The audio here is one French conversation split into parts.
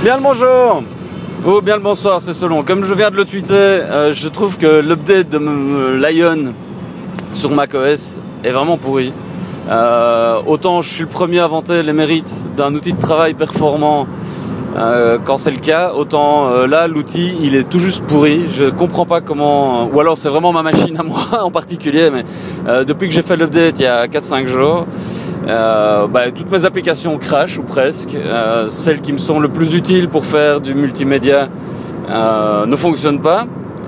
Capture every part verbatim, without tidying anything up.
Bien le bonjour ou bien le bonsoir, c'est selon. Comme je viens de le tweeter, euh, je trouve que l'update de Lion sur macOS est vraiment pourri. Euh, autant je suis le premier à vanter les mérites d'un outil de travail performant euh, quand c'est le cas, autant euh, là l'outil il est tout juste pourri. Je comprends pas comment, ou alors c'est vraiment ma machine à moi en particulier, mais euh, depuis que j'ai fait l'update il y a quatre cinq jours, Euh, bah, toutes mes applications crashent ou presque. Euh, celles qui me sont le plus utiles pour faire du multimédia euh, ne fonctionnent pas.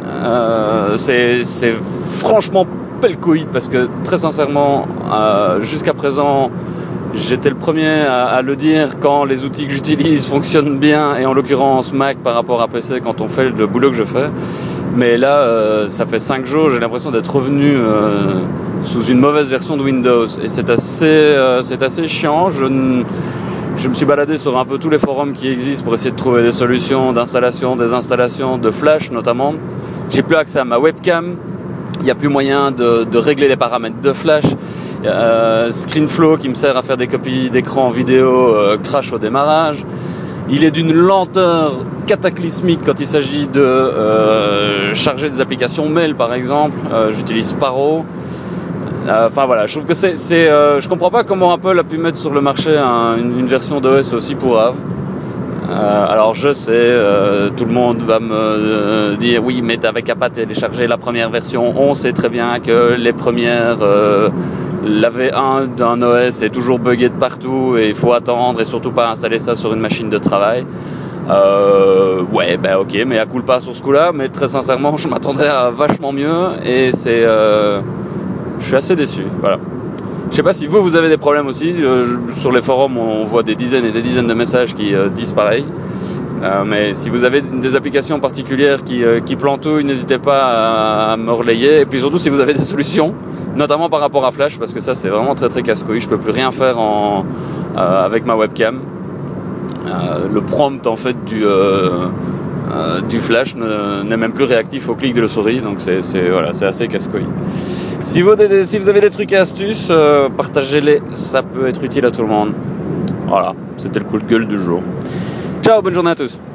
Euh, c'est, c'est franchement pelle couille parce que très sincèrement, euh, jusqu'à présent, j'étais le premier à, à le dire quand les outils que j'utilise fonctionnent bien, et en l'occurrence Mac par rapport à P C quand on fait le boulot que je fais. Mais là, euh, ça fait cinq jours, j'ai l'impression d'être revenu euh, sous une mauvaise version de Windows. Et c'est assez, euh, c'est assez chiant. Je, n... je me suis baladé sur un peu tous les forums qui existent pour essayer de trouver des solutions d'installation, désinstallation, de Flash notamment. J'ai plus accès à ma webcam. Il n'y a plus moyen de, de régler les paramètres de Flash. Euh, ScreenFlow qui me sert à faire des copies d'écran vidéo euh, crash au démarrage. Il est d'une lenteur cataclysmique quand il s'agit de euh, charger des applications mail par exemple. Euh, j'utilise Sparrow. Enfin euh, voilà, je trouve que c'est, c'est euh, je comprends pas comment Apple a pu mettre sur le marché un, une, une version d'O S aussi pourrave. Euh, alors je sais, euh, tout le monde va me euh, dire oui, mais t'avais qu'à pas télécharger la première version. On sait très bien que les premières, euh, la V un d'un O S est toujours buggée de partout et il faut attendre et surtout pas installer ça sur une machine de travail. Euh, ouais, bah ok, mais à culpa sur ce coup-là. Mais très sincèrement, je m'attendais à vachement mieux et c'est, euh, je suis assez déçu. Voilà. Je sais pas si vous, vous avez des problèmes aussi. Euh, sur les forums, on voit des dizaines et des dizaines de messages qui euh, disent pareil. Euh, mais si vous avez des applications particulières qui, euh, qui plantouillent, n'hésitez pas à, à me relayer. Et puis surtout, si vous avez des solutions, notamment par rapport à Flash, parce que ça, c'est vraiment très très casse-couille. Je peux plus rien faire en, euh, avec ma webcam. Euh, le prompt en fait du euh, euh, du Flash ne, n'est même plus réactif au clic de la souris. Donc c'est, c'est voilà, c'est assez casse-couille. Si vous, si vous avez des trucs et astuces, euh, partagez-les, ça peut être utile à tout le monde. Voilà, c'était le coup de gueule du jour. Ciao, bonne journée à tous.